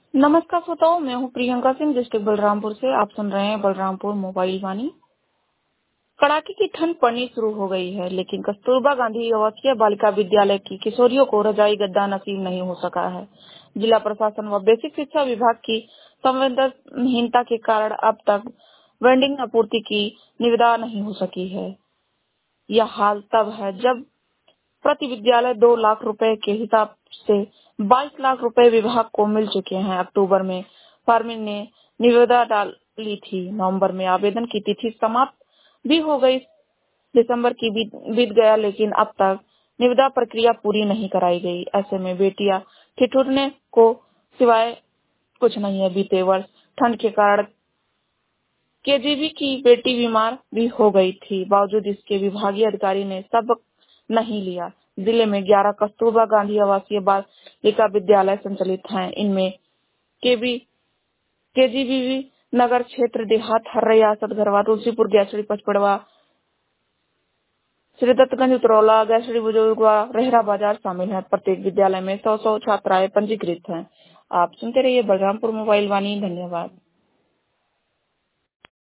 नमस्कार श्रोताओं, मैं हूं प्रियंका सिंह, डिस्ट्रिक्ट बलरामपुर से। आप सुन रहे हैं बलरामपुर मोबाइल वाणी। कड़ाके की ठंड पड़नी शुरू हो गई है, लेकिन कस्तूरबा गांधी आवासीय बालिका विद्यालय की किशोरियों को रजाई गद्दा नसीब नहीं हो सका है। जिला प्रशासन व बेसिक शिक्षा विभाग की संवेदनहीनता के कारण अब तक वेंडिंग आपूर्ति की निविदा नहीं हो सकी है। यह हाल तब है जब प्रति विद्यालय 2 लाख रुपए के हिसाब से 22 लाख रुपए विभाग को मिल चुके हैं। अक्टूबर में फार्मिंग ने निविदा डाली थी। नवंबर में आवेदन की तिथि समाप्त भी हो गई। दिसंबर की बीत गया, लेकिन अब तक निविदा प्रक्रिया पूरी नहीं कराई गई। ऐसे में बेटियां ठिठुरने को सिवाय कुछ नहीं है। बीते वर्ष ठंड के कारण केजीबी की बेटी बीमार भी हो गई थी। बावजूद इसके विभागीय अधिकारी ने सबक नहीं लिया। जिले में 11 कस्तूरबा गांधी आवासीय बालिका विद्यालय संचालित हैं। इनमें केजीबी नगर क्षेत्र, देहात, हर्रैया, सतघरवा, तुलसीपुर, गैसड़ी, पचपड़वा, श्रीदत्तगंज, उतरौला, गैसड़ी, बुजुर्गवा, रेहरा बाजार शामिल है। प्रत्येक विद्यालय में 100 छात्राएं पंजीकृत हैं। आप सुनते रहिए बलरामपुर मोबाइल वाणी। धन्यवाद।